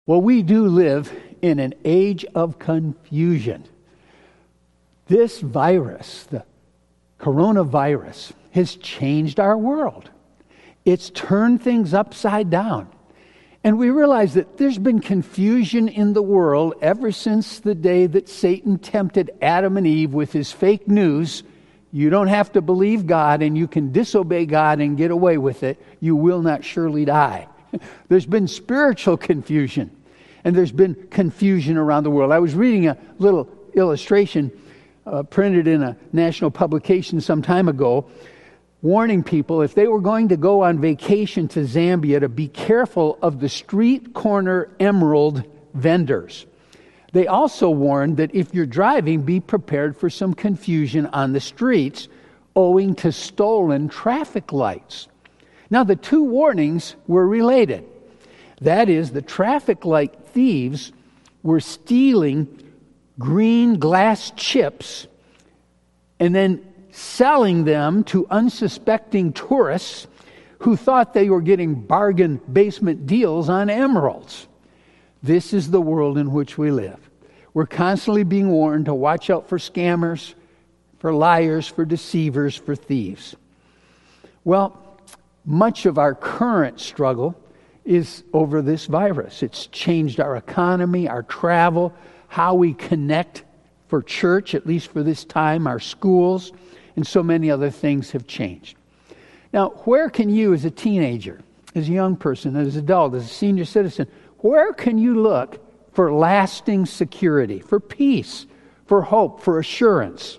Well, we do live in an age of confusion. This virus, the coronavirus, has changed our world. It's turned things upside down. And we realize that there's been confusion in the world ever since the day that Satan tempted Adam and Eve with his fake news. You don't have to believe God, and you can disobey God and get away with it. You will not surely die. There's been spiritual confusion, and there's been confusion around the world. I was reading a little illustration printed in a national publication some time ago, warning people if they were going to go on vacation to Zambia to be careful of the street corner emerald vendors. They also warned that if you're driving, be prepared for some confusion on the streets owing to stolen traffic lights. Now, the two warnings were related. That is, the traffic light thieves were stealing green glass chips and then selling them to unsuspecting tourists who thought they were getting bargain basement deals on emeralds. This is the world in which we live. We're constantly being warned to watch out for scammers, for liars, for deceivers, for thieves. Well, much of our current struggle is over this virus. It's changed our economy, our travel, how we connect for church, at least for this time, our schools, and so many other things have changed. Now, where can you as a teenager, as a young person, as an adult, as a senior citizen, where can you look for lasting security, for peace, for hope, for assurance?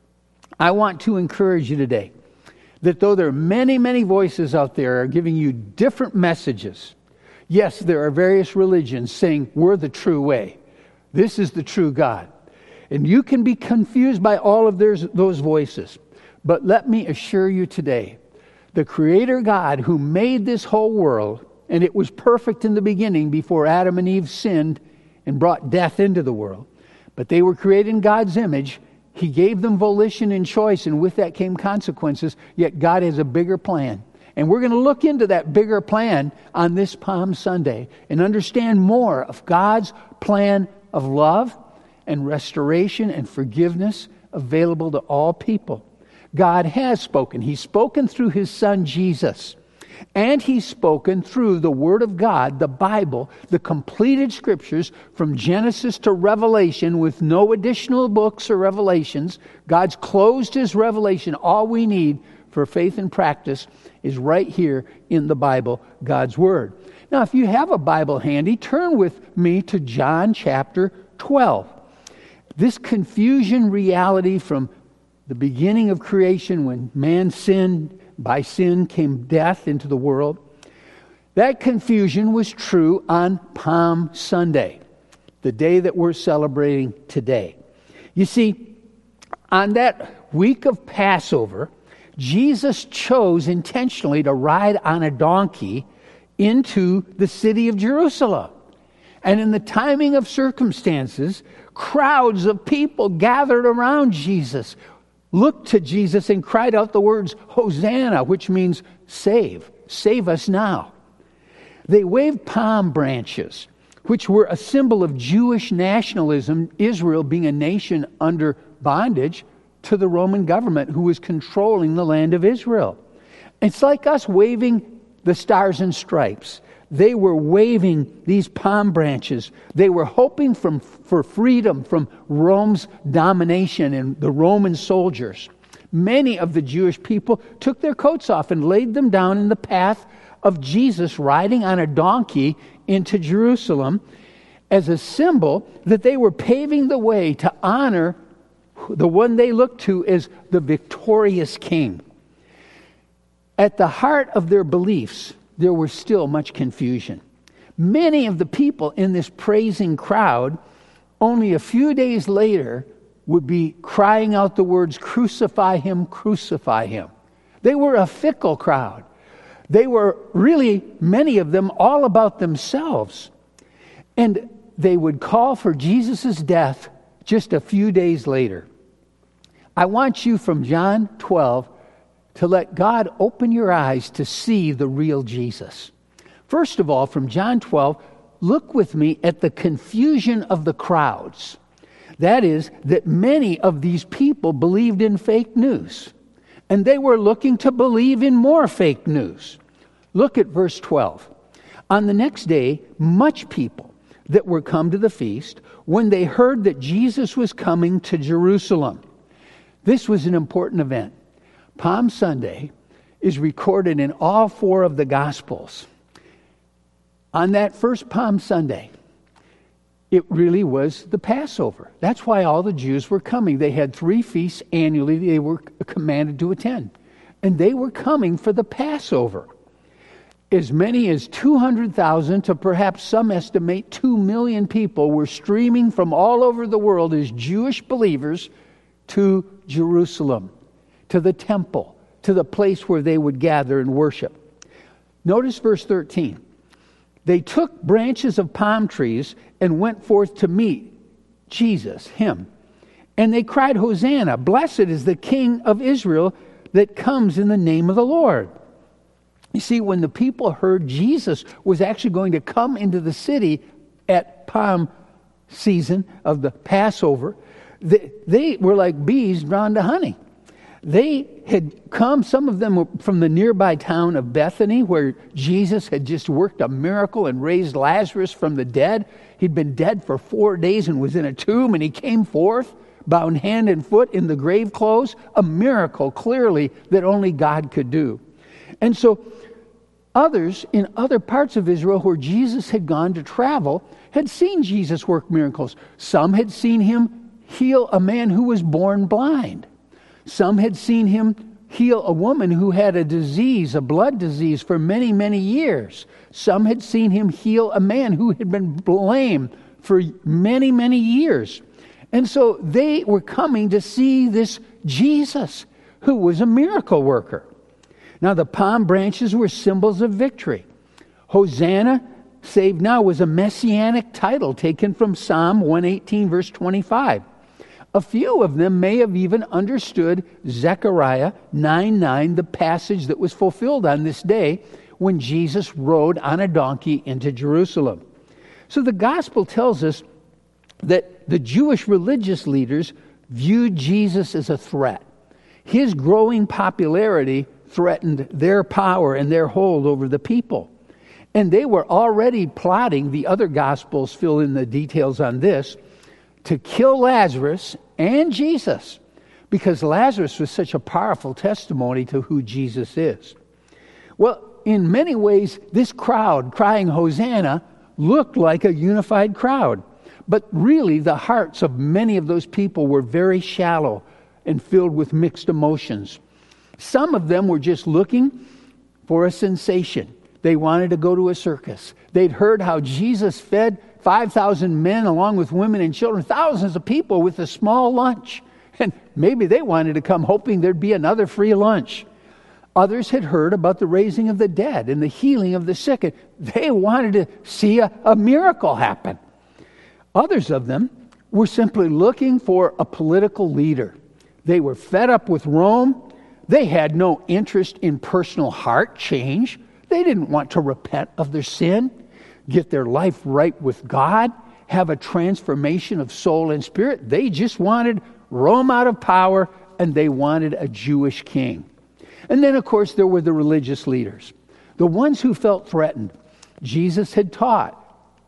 I want to encourage you today that though there are many, many voices out there giving you different messages, yes, there are various religions saying we're the true way. This is the true God. And you can be confused by all of those voices. But let me assure you today, the Creator God who made this whole world, and it was perfect in the beginning before Adam and Eve sinned and brought death into the world, but they were created in God's image. He gave them volition and choice, and with that came consequences, yet God has a bigger plan. And we're going to look into that bigger plan on this Palm Sunday and understand more of God's plan of love and restoration and forgiveness available to all people. God has spoken. He's spoken through His Son, Jesus. And He's spoken through the Word of God, the Bible, the completed Scriptures from Genesis to Revelation with no additional books or revelations. God's closed His revelation. All we need for faith and practice is right here in the Bible, God's Word. Now, if you have a Bible handy, turn with me to John chapter 12. This confusion reality from the beginning of creation when man sinned, by sin came death into the world. That confusion was true on Palm Sunday, the day that we're celebrating today. You see, on that week of Passover, Jesus chose intentionally to ride on a donkey into the city of Jerusalem. And in the timing of circumstances, crowds of people gathered around Jesus, looked to Jesus and cried out the words, Hosanna, which means save us now. They waved palm branches, which were a symbol of Jewish nationalism, Israel being a nation under bondage to the Roman government who was controlling the land of Israel. It's like us waving the stars and stripes. They were waving these palm branches. They were hoping for freedom from Rome's domination and the Roman soldiers. Many of the Jewish people took their coats off and laid them down in the path of Jesus riding on a donkey into Jerusalem as a symbol that they were paving the way to honor the one they looked to as the victorious king. At the heart of their beliefs, there was still much confusion. Many of the people in this praising crowd, only a few days later, would be crying out the words, crucify him, crucify him. They were a fickle crowd. They were really, many of them, all about themselves. And they would call for Jesus' death just a few days later. I want you from John 12 to let God open your eyes to see the real Jesus. First of all, from John 12, look with me at the confusion of the crowds. That is, that many of these people believed in fake news, and they were looking to believe in more fake news. Look at verse 12. On the next day, much people that were come to the feast, when they heard that Jesus was coming to Jerusalem. This was an important event. Palm Sunday is recorded in all 4 of the Gospels. On that first Palm Sunday, it really was the Passover. That's why all the Jews were coming. They had 3 feasts annually they were commanded to attend. And they were coming for the Passover. As many as 200,000 to perhaps some estimate 2 million people were streaming from all over the world as Jewish believers to Jerusalem, to the temple, to the place where they would gather and worship. Notice verse 13. They took branches of palm trees and went forth to meet Jesus, him. And they cried, Hosanna, blessed is the King of Israel that comes in the name of the Lord. You see, when the people heard Jesus was actually going to come into the city at Palm season of the Passover, they were like bees drawn to honey. They had come, some of them were from the nearby town of Bethany, where Jesus had just worked a miracle and raised Lazarus from the dead. He'd been dead for 4 days and was in a tomb, and he came forth, bound hand and foot in the grave clothes. A miracle, clearly, that only God could do. And so others in other parts of Israel where Jesus had gone to travel had seen Jesus work miracles. Some had seen him heal a man who was born blind. Some had seen him heal a woman who had a disease, a blood disease, for many, many years. Some had seen him heal a man who had been lame for many, many years. And so they were coming to see this Jesus, who was a miracle worker. Now, the palm branches were symbols of victory. Hosanna, save now, was a messianic title taken from Psalm 118, verse 25. A few of them may have even understood Zechariah 9:9, the passage that was fulfilled on this day when Jesus rode on a donkey into Jerusalem. So the gospel tells us that the Jewish religious leaders viewed Jesus as a threat. His growing popularity threatened their power and their hold over the people. And they were already plotting, the other gospels fill in the details on this, to kill Lazarus and Jesus, because Lazarus was such a powerful testimony to who Jesus is. Well, in many ways, this crowd crying Hosanna looked like a unified crowd. But really, the hearts of many of those people were very shallow and filled with mixed emotions. Some of them were just looking for a sensation. They wanted to go to a circus. They'd heard how Jesus fed 5,000 men along with women and children, thousands of people with a small lunch. And maybe they wanted to come hoping there'd be another free lunch. Others had heard about the raising of the dead and the healing of the sick. And they wanted to see a miracle happen. Others of them were simply looking for a political leader. They were fed up with Rome. They had no interest in personal heart change. They didn't want to repent of their sin, get their life right with God, have a transformation of soul and spirit. They just wanted Rome out of power, and they wanted a Jewish king. And then, of course, there were the religious leaders, the ones who felt threatened. Jesus had taught.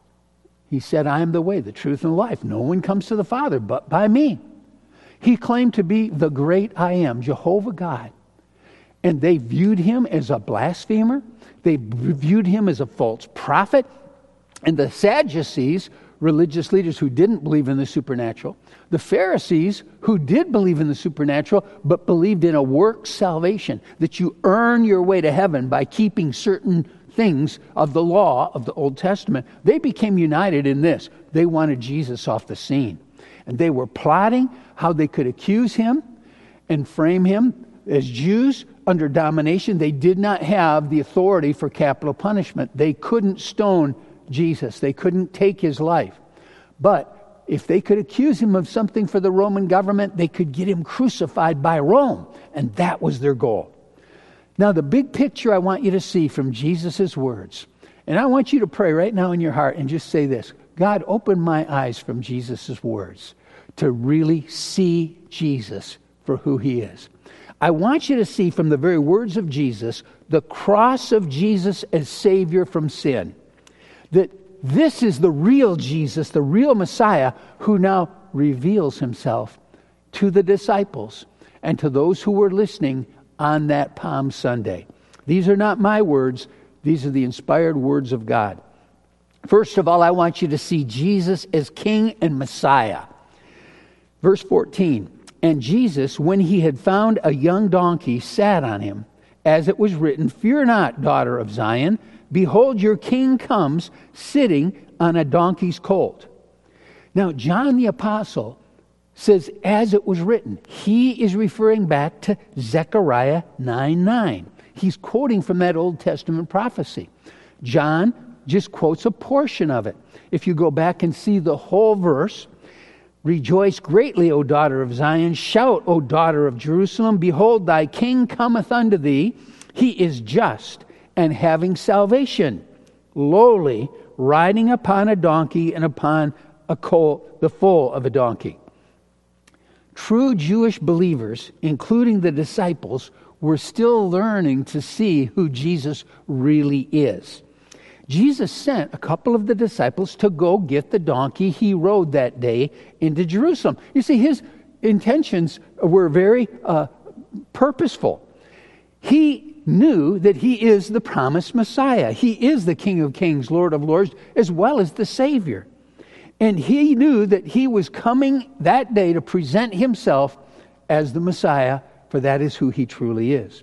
He said, I am the way, the truth, and the life. No one comes to the Father but by me. He claimed to be the great I am, Jehovah God. And they viewed him as a blasphemer. They viewed him as a false prophet. And the Sadducees, religious leaders who didn't believe in the supernatural, the Pharisees, who did believe in the supernatural, but believed in a work salvation, that you earn your way to heaven by keeping certain things of the law of the Old Testament, they became united in this. They wanted Jesus off the scene. And they were plotting how they could accuse him and frame him. As Jews under domination, they did not have the authority for capital punishment. They couldn't stone Jesus. They couldn't take his life. But if they could accuse him of something for the Roman government, they could get him crucified by Rome. And that was their goal. Now, the big picture I want you to see from Jesus' words, And I want you to pray right now in your heart and just say this: God, open my eyes from Jesus' words to really see Jesus for who he is. I want you to see from the very words of Jesus the cross of Jesus as Savior from sin. That this is the real Jesus, the real Messiah, who now reveals himself to the disciples and to those who were listening on that Palm Sunday. These are not my words. These are the inspired words of God. First of all, I want you to see Jesus as King and Messiah. Verse 14, and Jesus, when he had found a young donkey, sat on him, as it was written, "Fear not, daughter of Zion. Behold, your king comes, sitting on a donkey's colt." Now, John the Apostle says, as it was written. He is referring back to Zechariah 9:9. He's quoting from that Old Testament prophecy. John just quotes a portion of it. If you go back and see the whole verse, "Rejoice greatly, O daughter of Zion. Shout, O daughter of Jerusalem. Behold, thy king cometh unto thee. He is just and having salvation, lowly, riding upon a donkey and upon a colt, the foal of a donkey." True Jewish believers, including the disciples, were still learning to see who Jesus really is. Jesus sent a couple of the disciples to go get the donkey he rode that day into Jerusalem. You see, his intentions were very purposeful. He knew that he is the promised Messiah. He is the King of Kings, Lord of Lords, as well as the Savior. And he knew that he was coming that day to present himself as the Messiah, for that is who he truly is.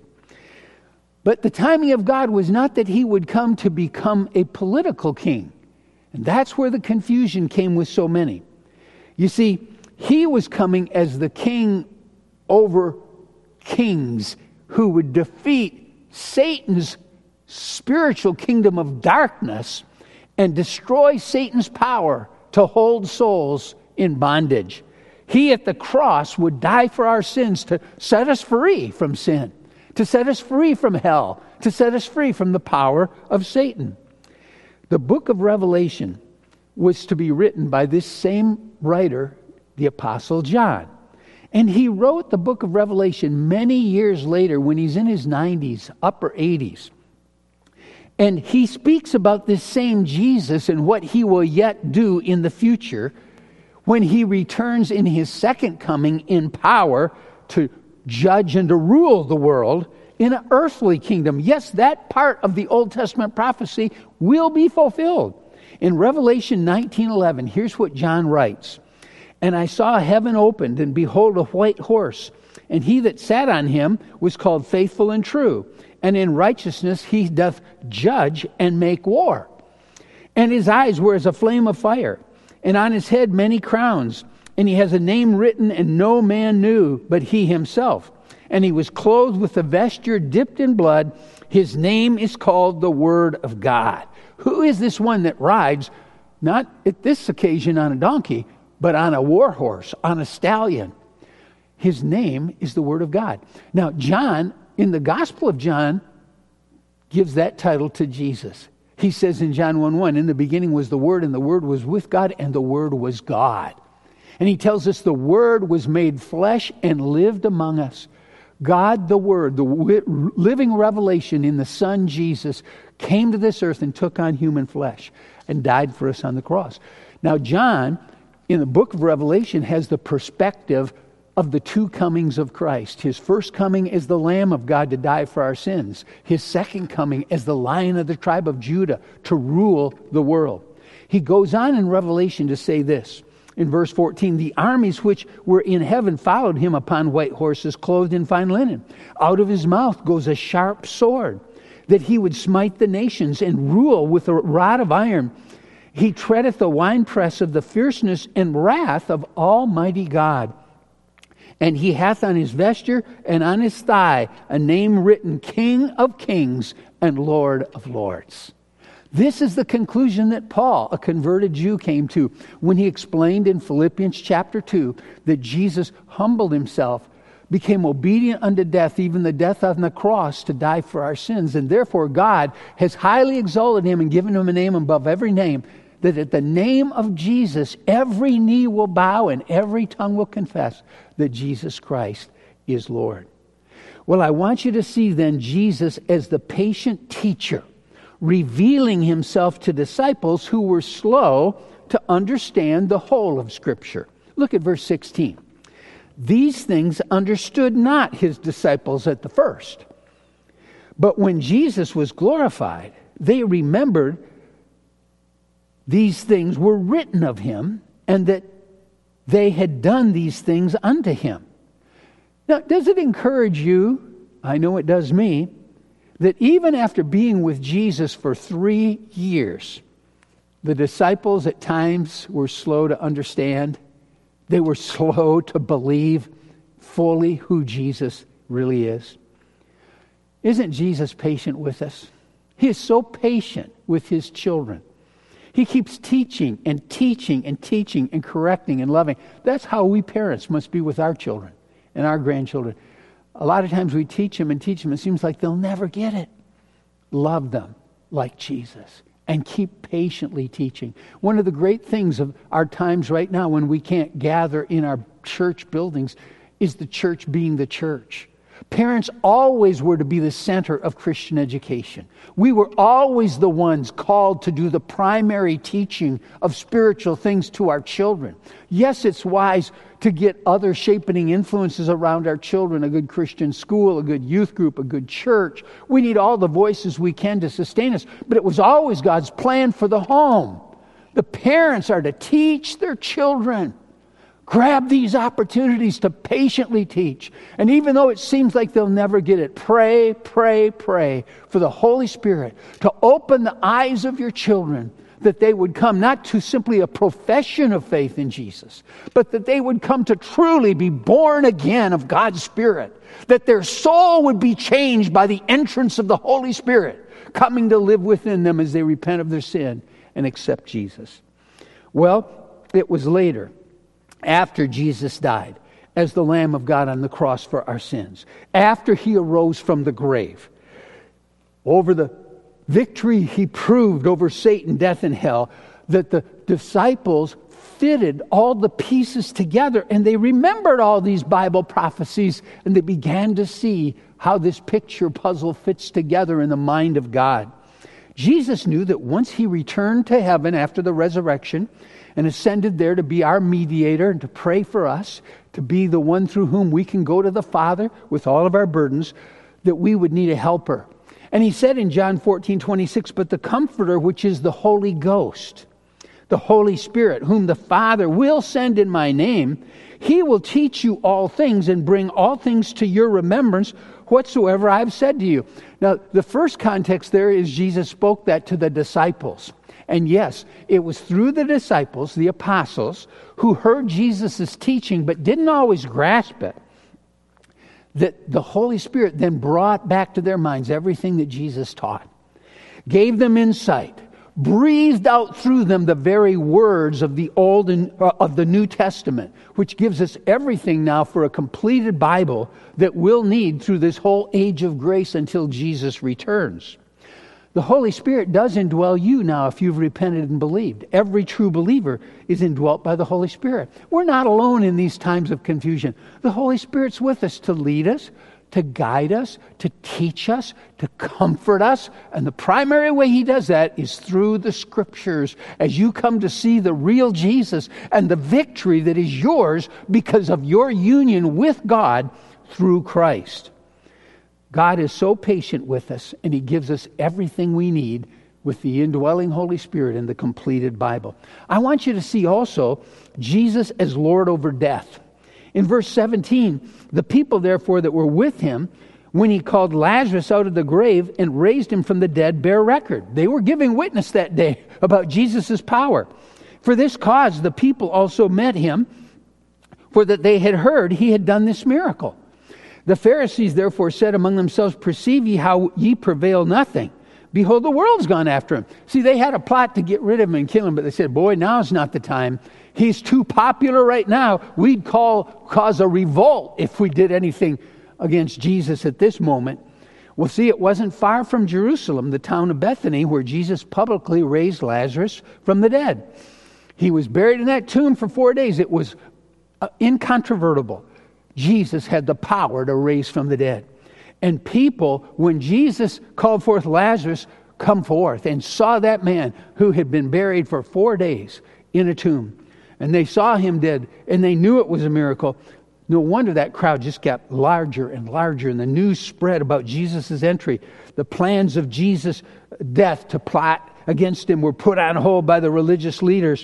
But the timing of God was not that he would come to become a political king. And that's where the confusion came with so many. You see, he was coming as the king over kings who would defeat Satan's spiritual kingdom of darkness and destroy Satan's power to hold souls in bondage. He at the cross would die for our sins to set us free from sin, to set us free from hell, to set us free from the power of Satan. The book of Revelation was to be written by this same writer, the Apostle John. And he wrote the book of Revelation many years later when he's in his 90s, upper 80s. And he speaks about this same Jesus and what he will yet do in the future when he returns in his second coming in power to judge and to rule the world in an earthly kingdom. Yes, that part of the Old Testament prophecy will be fulfilled. In Revelation 19:11, here's what John writes. "And I saw heaven opened, and behold, a white horse. And he that sat on him was called Faithful and True. And in righteousness he doth judge and make war. And his eyes were as a flame of fire. And on his head many crowns. And he has a name written, and no man knew but he himself. And he was clothed with a vesture dipped in blood. His name is called the Word of God." Who is this one that rides, not at this occasion on a donkey, but on a war horse, on a stallion? His name is the Word of God. Now, John, in the Gospel of John, gives that title to Jesus. He says in John 1:1, "In the beginning was the Word, and the Word was with God, and the Word was God." And he tells us the Word was made flesh and lived among us. God, the Word, the living revelation in the Son Jesus, came to this earth and took on human flesh and died for us on the cross. Now, John, in the book of Revelation, has the perspective of the two comings of Christ. His first coming as the Lamb of God to die for our sins. His second coming as the Lion of the tribe of Judah to rule the world. He goes on in Revelation to say this. In verse 14, "The armies which were in heaven followed him upon white horses, clothed in fine linen. Out of his mouth goes a sharp sword, that he would smite the nations and rule with a rod of iron. He treadeth the winepress of the fierceness and wrath of Almighty God. And he hath on his vesture and on his thigh a name written, King of Kings and Lord of Lords." This is the conclusion that Paul, a converted Jew, came to when he explained in Philippians chapter 2 that Jesus humbled himself became obedient unto death, even the death on the cross, to die for our sins. And therefore God has highly exalted him and given him a name above every name, that at the name of Jesus every knee will bow and every tongue will confess that Jesus Christ is Lord. Well, I want you to see then Jesus as the patient teacher, revealing himself to disciples who were slow to understand the whole of Scripture. Look at verse 16. These things understood not his disciples at the first. But when Jesus was glorified, they remembered these things were written of him, and that they had done these things unto him. Now, does it encourage you, I know it does me, that even after being with Jesus for 3 years, the disciples at times were slow to understand. They were slow to believe fully who Jesus really is. Isn't Jesus patient with us? He is so patient with his children. He keeps teaching and teaching and teaching and correcting and loving. That's how we parents must be with our children and our grandchildren. A lot of times we teach them and teach them. It seems like they'll never get it. Love them like Jesus and keep patiently teaching. One of the great things of our times right now when we can't gather in our church buildings is the church being the church. Parents always were to be the center of Christian education. We were always the ones called to do the primary teaching of spiritual things to our children. Yes, it's wise to get other shaping influences around our children, a good Christian school, a good youth group, a good church. We need all the voices we can to sustain us. But it was always God's plan for the home. The parents are to teach their children. Grab these opportunities to patiently teach. And even though it seems like they'll never get it, pray, pray, pray for the Holy Spirit to open the eyes of your children, that they would come not to simply a profession of faith in Jesus, but that they would come to truly be born again of God's Spirit, that their soul would be changed by the entrance of the Holy Spirit coming to live within them as they repent of their sin and accept Jesus. Well, it was later, after Jesus died as the Lamb of God on the cross for our sins, after he arose from the grave, over the victory he proved over Satan, death, and hell, that the disciples fitted all the pieces together and they remembered all these Bible prophecies and they began to see how this picture puzzle fits together in the mind of God. Jesus knew that once he returned to heaven after the resurrection and ascended there to be our mediator and to pray for us, to be the one through whom we can go to the Father with all of our burdens, that we would need a helper. And he said in John 14:26, but the Comforter, which is the Holy Ghost, the Holy Spirit, whom the Father will send in my name, he will teach you all things and bring all things to your remembrance whatsoever I've said to you. Now, the first context there is Jesus spoke that to the disciples. And yes, it was through the disciples, the apostles, who heard Jesus' teaching but didn't always grasp it, that the Holy Spirit then brought back to their minds everything that Jesus taught, gave them insight, breathed out through them the very words of the Old and of the New Testament, which gives us everything now for a completed Bible that we'll need through this whole age of grace until Jesus returns. The Holy Spirit does indwell you now if you've repented and believed. Every true believer is indwelt by the Holy Spirit. We're not alone in these times of confusion. The Holy Spirit's with us to lead us, to guide us, to teach us, to comfort us. And the primary way he does that is through the Scriptures, as you come to see the real Jesus and the victory that is yours because of your union with God through Christ. God is so patient with us, and he gives us everything we need with the indwelling Holy Spirit in the completed Bible. I want you to see also Jesus as Lord over death. In verse 17, the people therefore that were with him when he called Lazarus out of the grave and raised him from the dead bear record. They were giving witness that day about Jesus' power. For this cause the people also met him, for that they had heard he had done this miracle. The Pharisees therefore said among themselves, perceive ye how ye prevail nothing, Behold, the world's gone after him. See, they had a plot to get rid of him and kill him, but they said, boy, now's not the time. He's too popular right now. We'd cause a revolt if we did anything against Jesus at this moment. Well, see, it wasn't far from Jerusalem, the town of Bethany, where Jesus publicly raised Lazarus from the dead. He was buried in that tomb for 4 days. It was incontrovertible. Jesus had the power to raise from the dead. And people, when Jesus called forth Lazarus, come forth, and saw that man who had been buried for 4 days in a tomb. And they saw him dead, and they knew it was a miracle. No wonder that crowd just got larger and larger, and the news spread about Jesus' entry. The plans of Jesus' death to plot against him were put on hold by the religious leaders.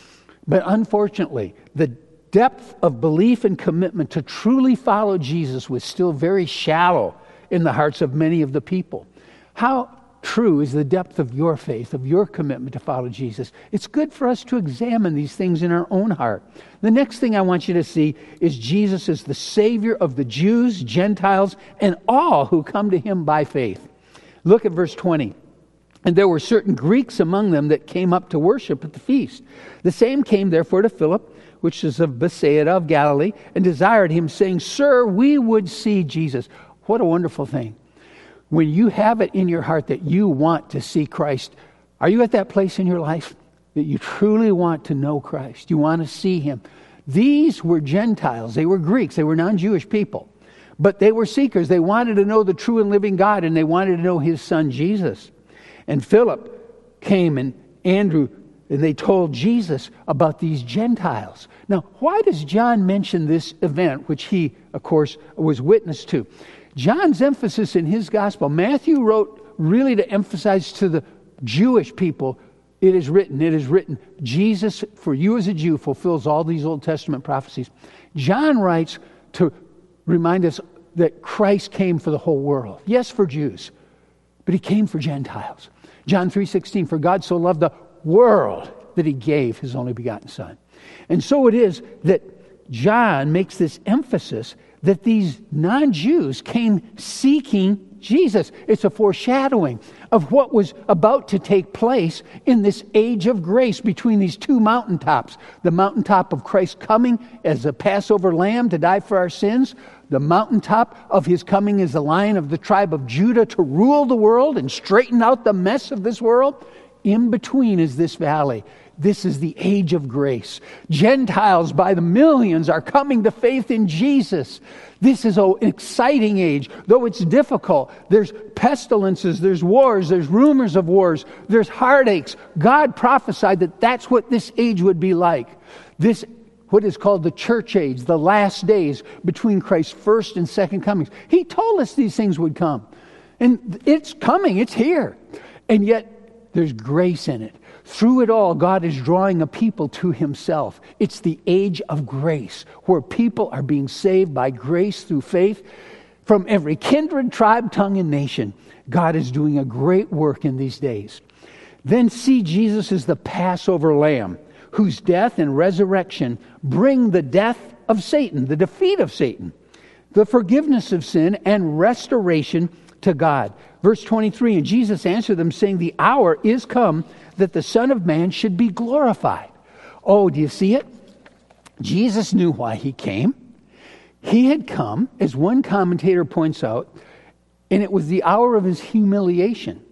But unfortunately, the depth of belief and commitment to truly follow Jesus was still very shallow in the hearts of many of the people. How true is the depth of your faith, of your commitment to follow Jesus? It's good for us to examine these things in our own heart. The next thing I want you to see is Jesus is the Savior of the Jews, Gentiles, and all who come to him by faith. Look at verse 20. And there were certain Greeks among them that came up to worship at the feast. The same came therefore to Philip, which is of Bethsaida of Galilee, and desired him, saying, Sir, we would see Jesus. What a wonderful thing. When you have it in your heart that you want to see Christ, are you at that place in your life that you truly want to know Christ? You want to see him? These were Gentiles. They were Greeks. They were non-Jewish people. But they were seekers. They wanted to know the true and living God, and they wanted to know his son Jesus. And Philip came, and Andrew, and they told Jesus about these Gentiles. Now, why does John mention this event, which he, of course, was witness to? John's emphasis in his gospel, Matthew wrote really to emphasize to the Jewish people, it is written, Jesus, for you as a Jew, fulfills all these Old Testament prophecies. John writes to remind us that Christ came for the whole world. Yes, for Jews, but he came for Gentiles. John 3:16, for God so loved the world that he gave his only begotten Son. And so it is that John makes this emphasis that these non-Jews came seeking Jesus. It's a foreshadowing of what was about to take place in this age of grace between these two mountaintops. The mountaintop of Christ coming as a Passover lamb to die for our sins. The mountaintop of his coming as the Lion of the tribe of Judah to rule the world and straighten out the mess of this world. In between is this valley. This is the age of grace. Gentiles by the millions are coming to faith in Jesus. This is an exciting age. Though it's difficult, there's pestilences, there's wars, there's rumors of wars, there's heartaches. God prophesied that that's what this age would be like. This, what is called the church age, the last days between Christ's first and second comings. He told us these things would come. And it's coming, it's here. And yet, there's grace in it. Through it all, God is drawing a people to himself. It's the age of grace, where people are being saved by grace through faith from every kindred, tribe, tongue, and nation. God is doing a great work in these days. Then see Jesus as the Passover lamb, whose death and resurrection bring the death of Satan, the defeat of Satan, the forgiveness of sin, and restoration to God. Verse 23, and Jesus answered them, saying, the hour is come that the Son of Man should be glorified. Oh, do you see it? Jesus knew why he came. He had come, as one commentator points out, and it was the hour of his humiliation.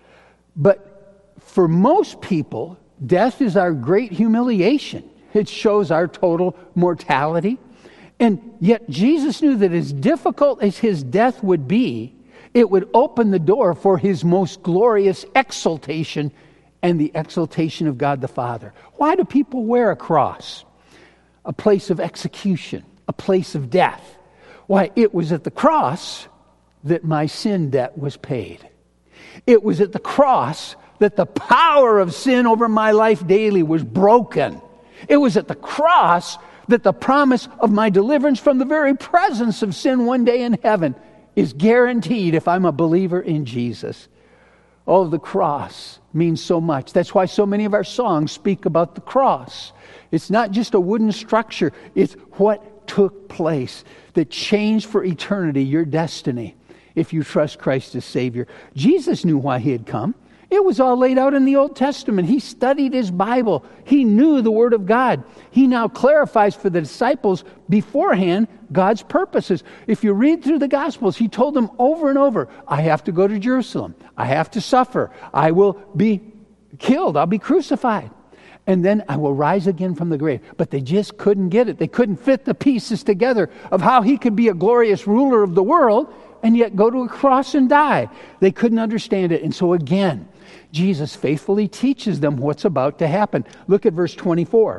But for most people, death is our great humiliation. It shows our total mortality. And yet Jesus knew that as difficult as his death would be, it would open the door for his most glorious exaltation and the exaltation of God the Father. Why do people wear a cross? A place of execution, a place of death. Why, it was at the cross that my sin debt was paid. It was at the cross that the power of sin over my life daily was broken. It was at the cross that the promise of my deliverance from the very presence of sin one day in heaven is guaranteed if I'm a believer in Jesus. Oh, the cross means so much. That's why so many of our songs speak about the cross. It's not just a wooden structure. It's what took place that changed for eternity your destiny. if you trust Christ as Savior. Jesus knew why he had come. It was all laid out in the Old Testament. He studied his Bible. He knew the Word of God. He now clarifies for the disciples beforehand God's purposes. If you read through the Gospels, he told them over and over, I have to go to Jerusalem. I have to suffer. I will be killed. I'll be crucified. And then I will rise again from the grave. But they just couldn't get it. They couldn't fit the pieces together of how he could be a glorious ruler of the world and yet go to a cross and die. They couldn't understand it. And so again, Jesus faithfully teaches them what's about to happen. Look at verse 24.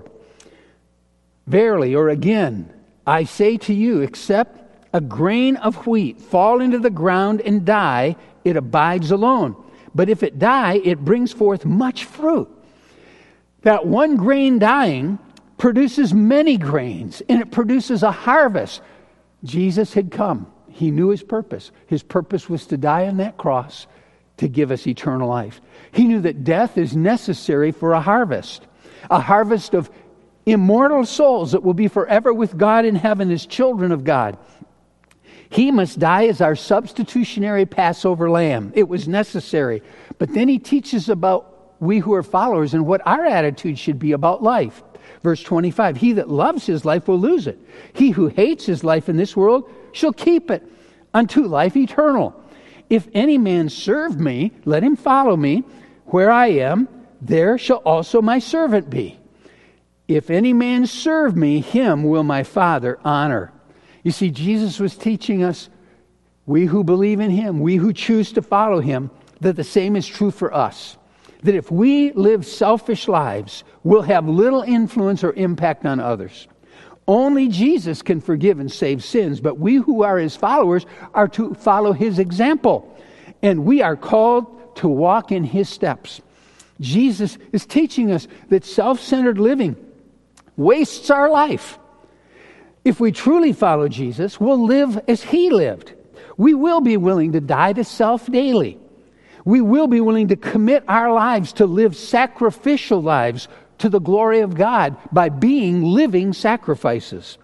Verily, or again, I say to you, except a grain of wheat fall into the ground and die, it abides alone. But if it die, it brings forth much fruit. That one grain dying produces many grains, and it produces a harvest. Jesus had come. He knew his purpose. His purpose was to die on that cross to give us eternal life. He knew that death is necessary for a harvest of immortal souls that will be forever with God in heaven as children of God. He must die as our substitutionary Passover lamb. It was necessary. But then he teaches about we who are followers and what our attitude should be about life. Verse 25, he that loves his life will lose it. He who hates his life in this world shall keep it unto life eternal. If any man serve me, let him follow me. Where I am, there shall also my servant be. If any man serve me, him will my Father honor. You see, Jesus was teaching us, we who believe in him, we who choose to follow him, that the same is true for us. That if we live selfish lives, we'll have little influence or impact on others. Only Jesus can forgive and save sins, but we who are his followers are to follow his example. And we are called to walk in his steps. Jesus is teaching us that self-centered living wastes our life. If we truly follow Jesus, we'll live as he lived. We will be willing to die to self daily. We will be willing to commit our lives to live sacrificial lives to the glory of God by being living sacrifices.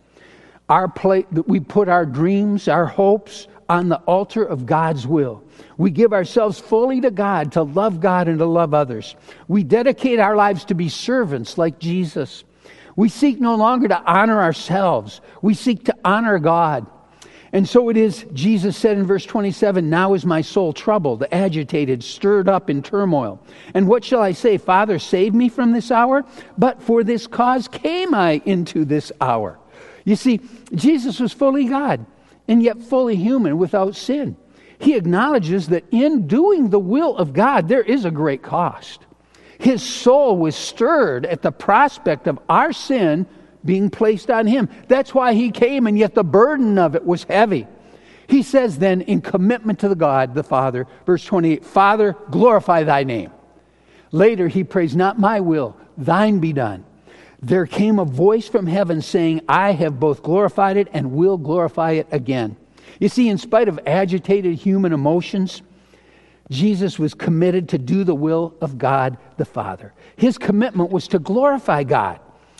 We put our dreams, our hopes on the altar of God's will. We give ourselves fully to God, to love God and to love others. We dedicate our lives to be servants like Jesus. We seek no longer to honor ourselves. We seek to honor God. And so it is, Jesus said in verse 27, now is my soul troubled, agitated, stirred up in turmoil. And what shall I say? Father, save me from this hour? But for this cause came I into this hour. You see, Jesus was fully God and yet fully human without sin. He acknowledges that in doing the will of God, there is a great cost. His soul was stirred at the prospect of our sin being placed on him. That's why he came, and yet the burden of it was heavy. He says then, in commitment to the God, the Father, verse 28, Father, glorify thy name. Later he prays, not my will, thine be done. There came a voice from heaven saying, I have both glorified it and will glorify it again. You see, in spite of agitated human emotions, Jesus was committed to do the will of God the Father. His commitment was to glorify God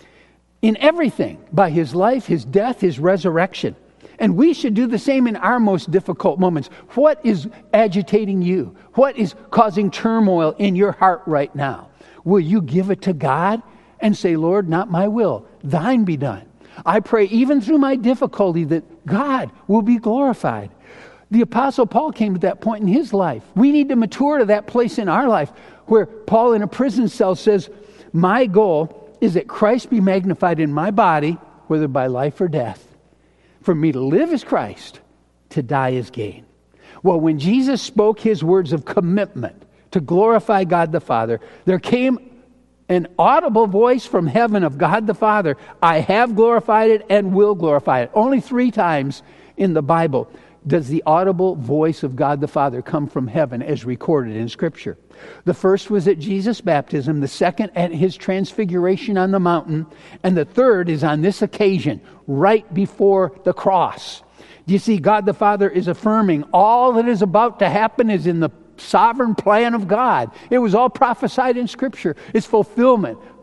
in everything, by his life, his death, his resurrection. And we should do the same in our most difficult moments. What is agitating you? What is causing turmoil in your heart right now? Will you give it to God and say, Lord, not my will, thine be done? I pray even through my difficulty that God will be glorified. The Apostle Paul came to that point in his life. We need to mature to that place in our life where Paul in a prison cell says, my goal is that Christ be magnified in my body, whether by life or death. For me to live as Christ, to die as gain. Well, when Jesus spoke his words of commitment to glorify God the Father, there came an audible voice from heaven of God the Father. I have glorified it and will glorify it. Only 3 times in the Bible does the audible voice of God the Father come from heaven as recorded in Scripture. The first was at Jesus' baptism, the second at his transfiguration on the mountain, and the third is on this occasion, right before the cross. You see, God the Father is affirming all that is about to happen is in the sovereign plan of God. It was all prophesied in Scripture. It's fulfillment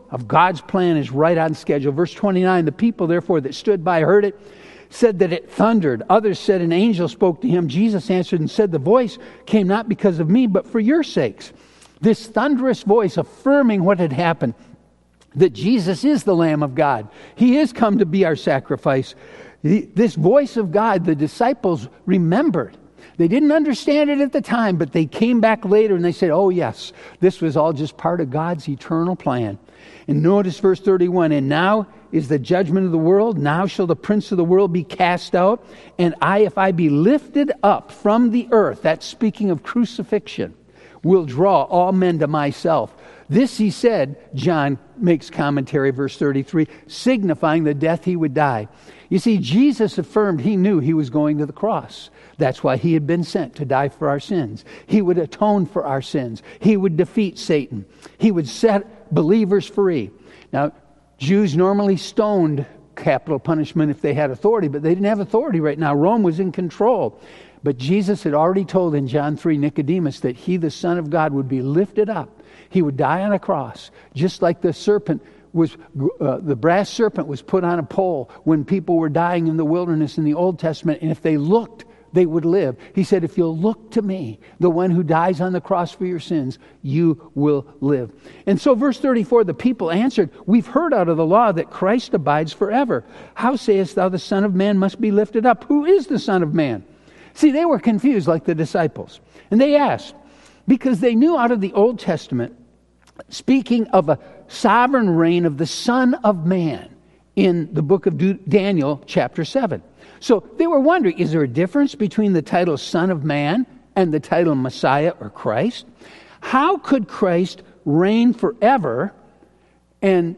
of God's plan is right on schedule. Verse 29, the people therefore that stood by heard it, said that it thundered. Others said an angel spoke to him. Jesus answered and said, the voice came not because of me, but for your sakes. This thunderous voice affirming what had happened, that Jesus is the Lamb of God. He is come to be our sacrifice. This voice of God, the disciples remembered. They didn't understand it at the time, but they came back later and they said, oh yes, this was all just part of God's eternal plan. And notice verse 31, and now is the judgment of the world. Now shall the prince of the world be cast out. And I, if I be lifted up from the earth, that's speaking of crucifixion, will draw all men to myself. This he said, John makes commentary, verse 33, signifying the death he would die. You see, Jesus affirmed he knew he was going to the cross. That's why he had been sent to die for our sins. He would atone for our sins. He would defeat Satan. He would set believers free. Now, Jews normally stoned capital punishment if they had authority, but they didn't have authority right now. Rome was in control. But Jesus had already told in John 3 Nicodemus that he, the Son of God, would be lifted up. He would die on a cross, just like the serpent was, the brass serpent was put on a pole when people were dying in the wilderness in the Old Testament, and if they looked, they would live. He said, if you'll look to me, the one who dies on the cross for your sins, you will live. And so verse 34, the people answered, we've heard out of the law that Christ abides forever. How sayest thou the Son of Man must be lifted up? Who is the Son of Man? See, they were confused like the disciples. And they asked, because they knew out of the Old Testament, speaking of a sovereign reign of the Son of Man in the book of Daniel chapter 7. So they were wondering, is there a difference between the title Son of Man and the title Messiah or Christ? How could Christ reign forever and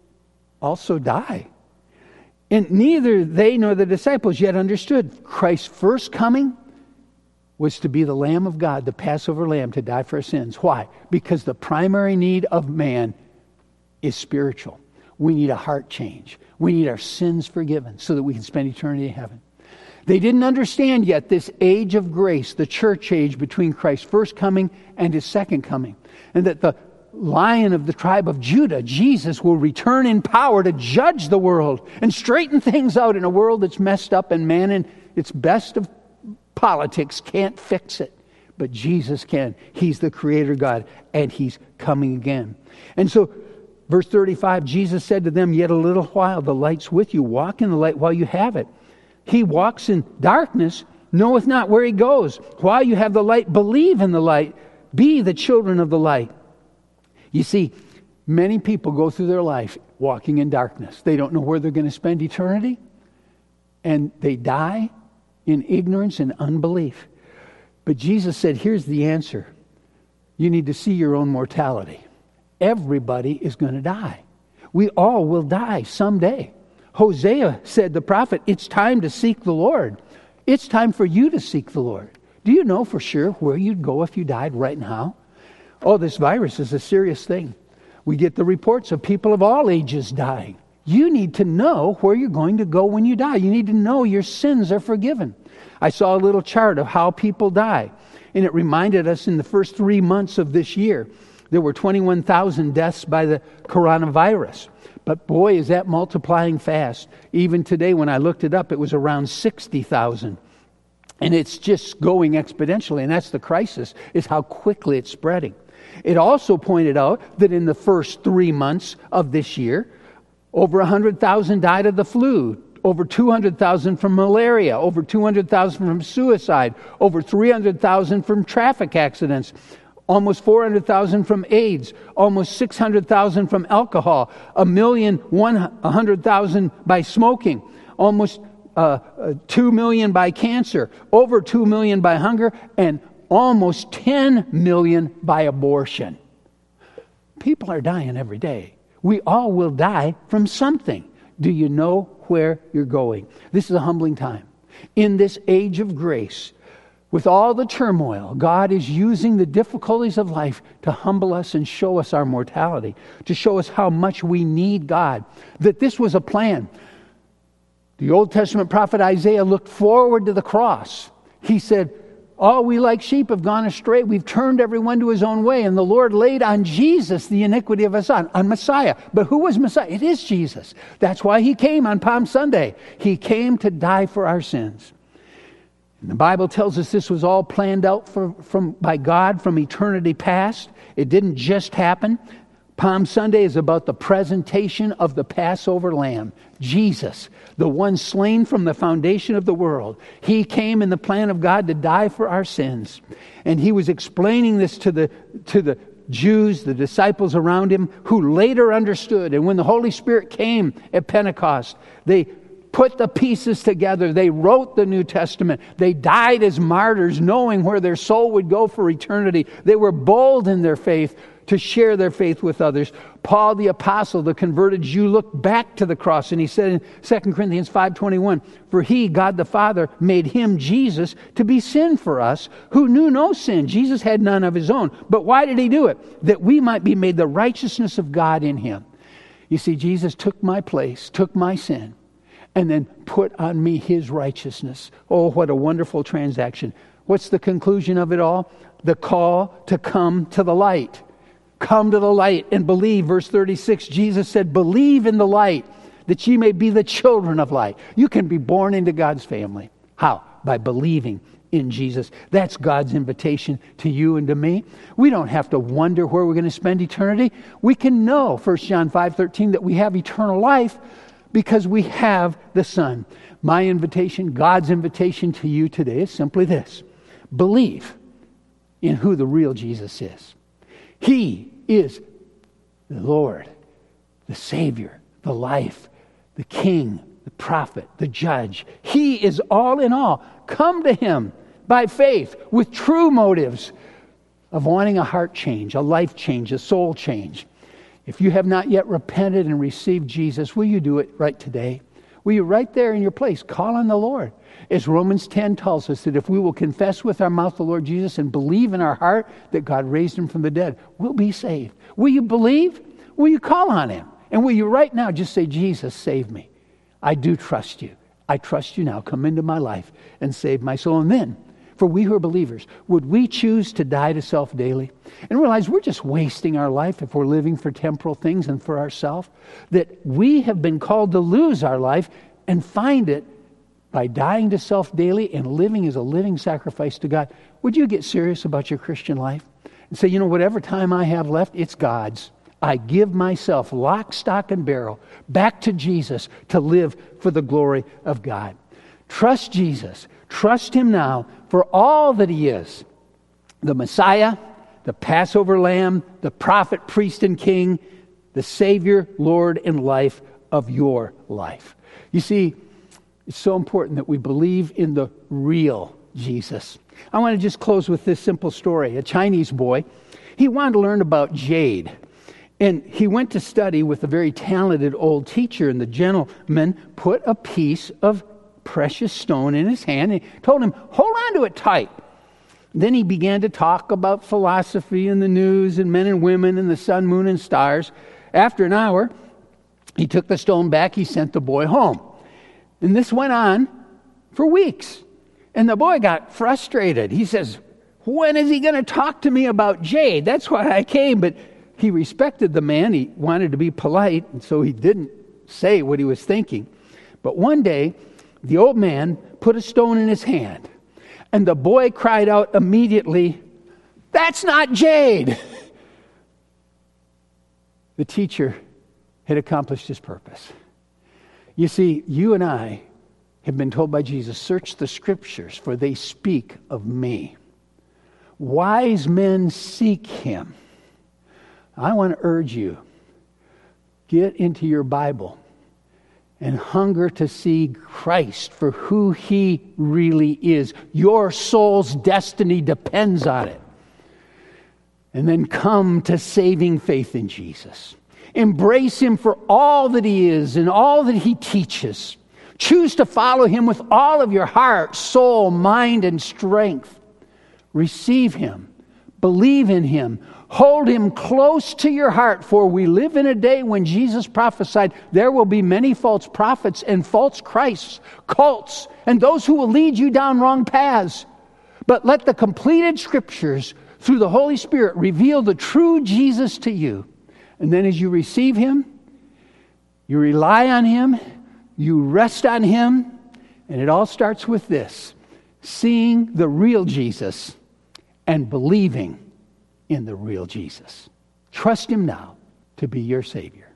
also die? And neither they nor the disciples yet understood. Christ's first coming was to be the Lamb of God, the Passover Lamb, to die for our sins. Why? Because the primary need of man is spiritual. We need a heart change. We need our sins forgiven so that we can spend eternity in heaven. They didn't understand yet this age of grace, the church age between Christ's first coming and his second coming. And that the Lion of the tribe of Judah, Jesus, will return in power to judge the world and straighten things out in a world that's messed up, and man in its best of politics can't fix it. But Jesus can. He's the Creator God, and He's coming again. And so, verse 35, Jesus said to them, yet a little while the light's with you. Walk in the light while you have it. He walks in darkness, knoweth not where he goes. While you have the light, believe in the light. Be the children of the light. You see, many people go through their life walking in darkness. They don't know where they're going to spend eternity, and they die in ignorance and unbelief. But Jesus said, here's the answer. You need to see your own mortality. Everybody is going to die. We all will die someday. Hosea said, the prophet, it's time to seek the Lord. It's time for you to seek the Lord. Do you know for sure where you'd go if you died right now? Oh, this virus is a serious thing. We get the reports of people of all ages dying. You need to know where you're going to go when you die. You need to know your sins are forgiven. I saw a little chart of how people die, and it reminded us in the first 3 months of this year, there were 21,000 deaths by the coronavirus. But boy, is that multiplying fast. Even today, when I looked it up, it was around 60,000. And it's just going exponentially, and that's the crisis, is how quickly it's spreading. It also pointed out that in the first 3 months of this year, over 100,000 died of the flu, over 200,000 from malaria, over 200,000 from suicide, over 300,000 from traffic accidents, almost 400,000 from AIDS, almost 600,000 from alcohol, 1,100,000 by smoking, almost 2 million by cancer, over 2 million by hunger, and almost 10 million by abortion. People are dying every day. We all will die from something. Do you know where you're going? This is a humbling time. In this age of grace, with all the turmoil, God is using the difficulties of life to humble us and show us our mortality, to show us how much we need God, that this was a plan. The Old Testament prophet Isaiah looked forward to the cross. He said, All we like sheep have gone astray. We've turned everyone to his own way. And the Lord laid on Jesus the iniquity of us, on Messiah. But who was Messiah? It is Jesus. That's why he came on Palm Sunday. He came to die for our sins. And the Bible tells us this was all planned out by God from eternity past. It didn't just happen. Palm Sunday is about the presentation of the Passover lamb, Jesus, the one slain from the foundation of the world. He came in the plan of God to die for our sins. And he was explaining this to the Jews, the disciples around him, who later understood. And when the Holy Spirit came at Pentecost, they put the pieces together. They wrote the New Testament. They died as martyrs, knowing where their soul would go for eternity. They were bold in their faith to share their faith with others. Paul the apostle, the converted Jew, looked back to the cross, and he said in 2 Corinthians 5:21, "For he, God the Father, made him, Jesus, to be sin for us, who knew no sin." Jesus had none of his own. But why did he do it? That we might be made the righteousness of God in him. You see, Jesus took my place, took my sin, and then put on me his righteousness. Oh, what a wonderful transaction. What's the conclusion of it all? The call to come to the light. Come to the light and believe. Verse 36, Jesus said, "Believe in the light, that ye may be the children of light." You can be born into God's family. How? By believing in Jesus. That's God's invitation to you and to me. We don't have to wonder where we're going to spend eternity. We can know, 1 John 5:13, that we have eternal life because we have the Son. My invitation, God's invitation to you today is simply this: believe in who the real Jesus is. He is the Lord, the Savior, the life, the King, the prophet, the judge. He is all in all. Come to him by faith with true motives of wanting a heart change, a life change, a soul change. If you have not yet repented and received Jesus, will you do it right today? Will you, right there in your place, call on the Lord? As Romans 10 tells us, that if we will confess with our mouth the Lord Jesus and believe in our heart that God raised him from the dead, we'll be saved. Will you believe? Will you call on him? And will you right now just say, "Jesus, save me. I do trust you. I trust you now. Come into my life and save my soul." And then, for we who are believers, would we choose to die to self daily and realize we're just wasting our life if we're living for temporal things and for ourselves? That we have been called to lose our life and find it by dying to self daily and living as a living sacrifice to God. Would you get serious about your Christian life and say, whatever time I have left, it's God's. I give myself lock, stock, and barrel back to Jesus to live for the glory of God. Trust Jesus. Trust him now for all that he is. The Messiah, the Passover Lamb, the prophet, priest, and king, the Savior, Lord, and life of your life. You see, it's so important that we believe in the real Jesus. I want to just close with this simple story. A Chinese boy, he wanted to learn about jade. And he went to study with a very talented old teacher, and the gentleman put a piece of precious stone in his hand and told him, "Hold on to it tight." Then he began to talk about philosophy and the news and men and women and the sun, moon, and stars. After an hour, he took the stone back. He sent the boy home. And this went on for weeks. And the boy got frustrated. He says, "When is he going to talk to me about jade? That's why I came." But he respected the man. He wanted to be polite, and so he didn't say what he was thinking. But one day, the old man put a stone in his hand, and the boy cried out immediately, "That's not jade!" The teacher had accomplished his purpose. You see, you and I have been told by Jesus, "Search the Scriptures, for they speak of me." Wise men seek him. I want to urge you, get into your Bible and hunger to see Christ for who he really is. Your soul's destiny depends on it. And then come to saving faith in Jesus. Embrace him for all that he is and all that he teaches. Choose to follow him with all of your heart, soul, mind, and strength. Receive him. Believe in him. Hold him close to your heart, for we live in a day when Jesus prophesied there will be many false prophets and false Christs, cults, and those who will lead you down wrong paths. But let the completed Scriptures through the Holy Spirit reveal the true Jesus to you. And then as you receive Him, you rely on Him, you rest on Him, and it all starts with this: seeing the real Jesus and believing in the real Jesus. Trust Him now to be your Savior.